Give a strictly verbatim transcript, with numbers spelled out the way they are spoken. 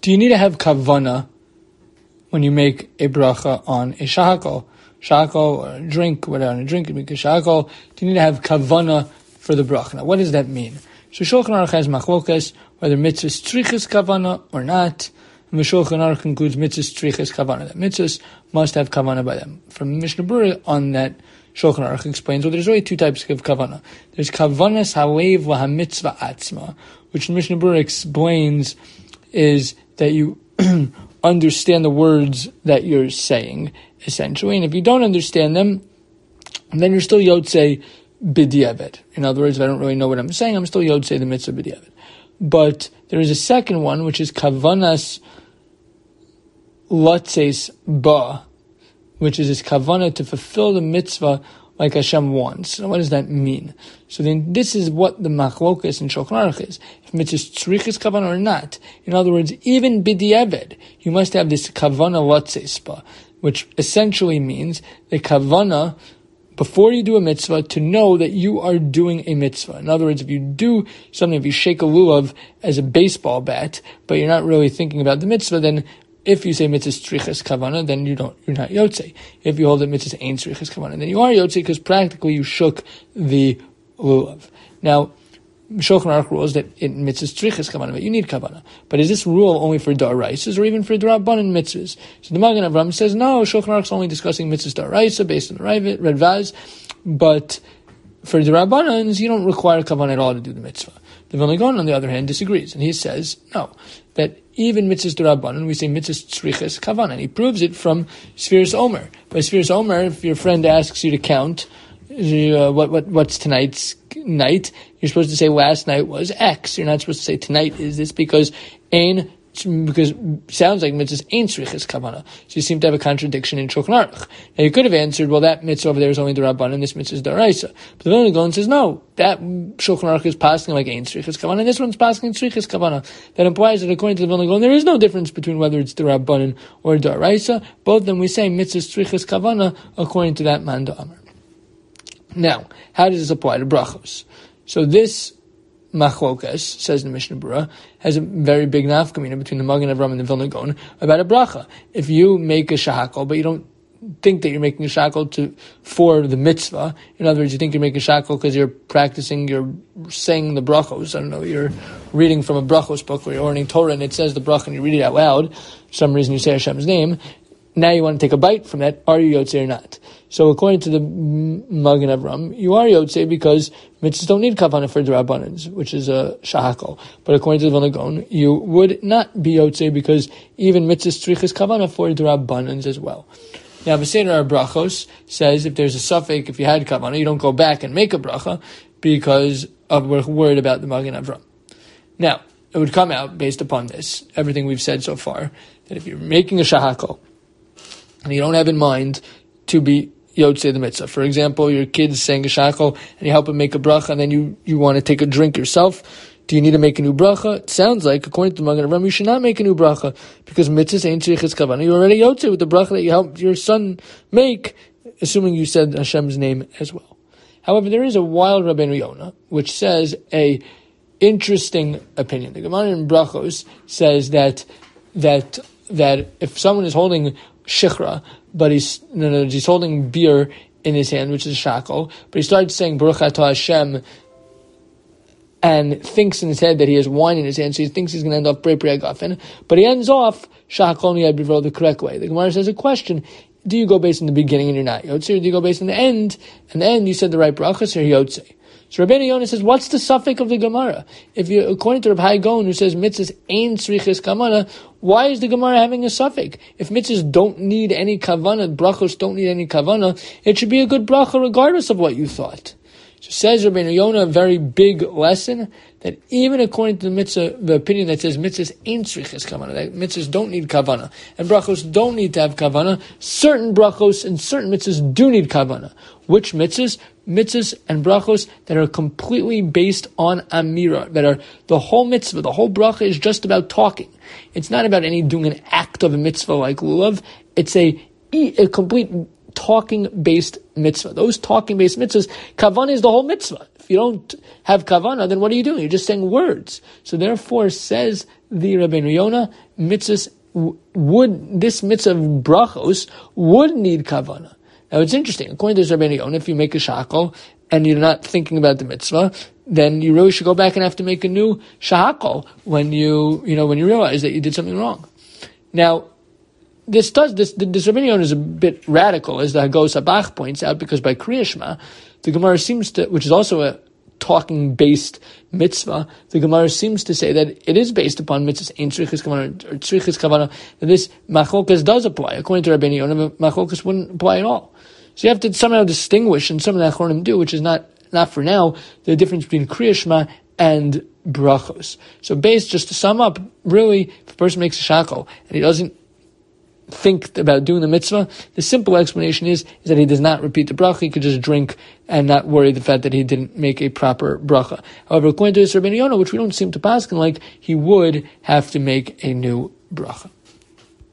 do you need to have kavana when you make a bracha on a shahakol? Shahakol, or a drink, whatever, on a drink, you make a shahakol. Do you need to have kavana for the bracha? Now, what does that mean? So Shulchan Aruch has machlokas, whether mitzvahs tzrichas kavana or not. And the Shulchan Aruch concludes mitzvahs tzrichas kavana. That mitzvahs must have kavana by them. From Mishnah Berurah on that, Shulchan Aruch explains, well, there's only two types of kavana. There's kavanas halev v'hamitzvah atzma, which Mishnah Berurah explains is that you understand the words that you're saying, essentially. And if you don't understand them, then you're still yotzei b'diavad. In other words, if I don't really know what I'm saying, I'm still yotzei the mitzvah b'diavad. But there is a second one, which is kavanas latzeis ba, which is this kavana to fulfill the mitzvah like Hashem wants. Now, what does that mean? So then this is what the machlokas in Shulchan Aruch is. If mitzvah tzrichas kavana or not. In other words, even b'diavad, you must have this kavana latzeis ba, which essentially means the kavana before you do a mitzvah to know that you are doing a mitzvah. In other words, if you do something, if you shake a lulav as a baseball bat, but you're not really thinking about the mitzvah, then if you say mitzvah tzrichas kavana, then you don't, you're not yotzei. If you hold that mitzvah ain't tzrichas kavana, then you are yotzei because practically you shook the lulav. Now, Shulchan Aruch rules that in mitzvahs tzrichas kavana, but you need kavana. But is this rule only for daraisas or even for drabanan mitzvahs? So the Magen Avraham says no. Shulchan Aruch is only discussing mitzvahs daraisa based on the Radvaz, but for drabanans you don't require kavana at all to do the mitzvah. The Vilna Gaon, on the other hand, disagrees, and he says no, that even mitzvahs darabanan we say mitzvahs tzrichas kavana, and he proves it from Sfiras Omer. By Sfiras Omer, if your friend asks you to count, Uh, what what what's tonight's night? You're supposed to say last night was X. You're not supposed to say tonight is this because ain because sounds like mitzvahs ain't tzrichas kavana. So you seem to have a contradiction in Shulchan Aruch. Now you could have answered, well, that mitzvah over there is only the Rabban and this mitzvah is daraisa. But the Vilna Gaon says no. That Shulchan Aruch is passing like ain't tzrichas kavana, and this one's passing tzrichas kavana. That implies that according to the Vilna Gaon, there is no difference between whether it's the Rabbanan or daraisa. Both of them we say mitzvahs tzrichas kavana according to that man da'amar. Now, how does this apply to brachos? So this machlokas, says the Mishnah Berurah, has a very big nafkamina between the Magen Avraham and the Vilna Gaon about a bracha. If you make a shahakol, but you don't think that you're making a shahakol to for the mitzvah, in other words, you think you're making a shahakol because you're practicing, you're saying the brachos, I don't know, you're reading from a brachos book where you're learning Torah and it says the bracha and you read it out loud, for some reason you say Hashem's name, now you want to take a bite from that, are you yotzei or not? So according to the Magen Avraham, you are yotzei because mitzvahs don't need kavanah for drabanans, which is a shahakol. But according to the Vilna Gaon, you would not be yotzei because even mitzvahs tzrichas kavanah for drabanans as well. Now, Beseder Brachos says if there's a suffix, if you had kavanah, you don't go back and make a bracha because of we're worried about the Magen Avraham. Now, it would come out based upon this, everything we've said so far, that if you're making a shahakol, and you don't have in mind to be yotzei the mitzvah. For example, your kid's saying a shachol, and you help him make a bracha, and then you, you want to take a drink yourself. Do you need to make a new bracha? It sounds like, according to the Magen Avraham, you should not make a new bracha, because mitzvahs ain't tzrichas kavana. You're already yotzei with the bracha that you helped your son make, assuming you said Hashem's name as well. However, there is a wild Rabbeinu Yonah, which says a interesting opinion. The Gemara in Brachos says that, that, that if someone is holding shichra, but he's no, no, he's holding beer in his hand, which is shakol, but he starts saying Baruch Atah Hashem and thinks in his head that he has wine in his hand, so he thinks he's going to end off Brei Pri Hagafen, but he ends off shakol niyad b'vro the correct way. The Gemara says a question: do you go based on the beginning and you're not yotzei, or do you go based on the end? And the end you said the right brachas, so you're yotzei. So Rabbeinu Yonah says, what's the suffix of the Gemara? If you, according to Reb Hai Gaon, who says mitzvahs ain't tzrichas kavana, why is the Gemara having a suffix? If mitzvahs don't need any kavana, brachos don't need any kavana, it should be a good bracha regardless of what you thought. So says Rabbeinu Yonah, a very big lesson, that even according to the mitzvah, the opinion that says mitzvahs ain't tzrichas kavana, that mitzvahs don't need kavana, and brachos don't need to have kavana, certain brachos and certain mitzvahs do need kavana. Which mitzvahs? Mitzvahs and brachos that are completely based on amira, that are the whole mitzvah, the whole bracha is just about talking. It's not about any doing an act of a mitzvah like lulav. It's a, a complete talking-based mitzvah. Those talking-based mitzvahs, kavanah is the whole mitzvah. If you don't have kavanah, then what are you doing? You're just saying words. So therefore, says the Rabbeinu Yonah, mitzvahs would, this mitzvah of brachos would need kavanah. Now it's interesting. According to this Rabbeinu Yonah, if you make a shakol and you're not thinking about the mitzvah, then you really should go back and have to make a new shahakol when you, you know, when you realize that you did something wrong. Now, this does, this, this Rabbeinu Yonah is a bit radical, as the Hagos Abach points out, because by Kriya Shema, the Gemara seems to, which is also a talking-based mitzvah, the Gemara seems to say that it is based upon mitzvahs ein tzrichas kavanah or tzrichas kavanah, that this machlokas does apply. According to Rabbeinu Yonah, machlokas wouldn't apply at all. So you have to somehow distinguish, and some of the Achronim do, which is not, not for now, the difference between Kriya Shema and brachos. So based, just to sum up, really, if a person makes a shakol and he doesn't think about doing the mitzvah, the simple explanation is, is that he does not repeat the bracha. He could just drink and not worry the fact that he didn't make a proper bracha. However, according to this Rabbeinu Yonah, which we don't seem to paskin like, he would have to make a new bracha.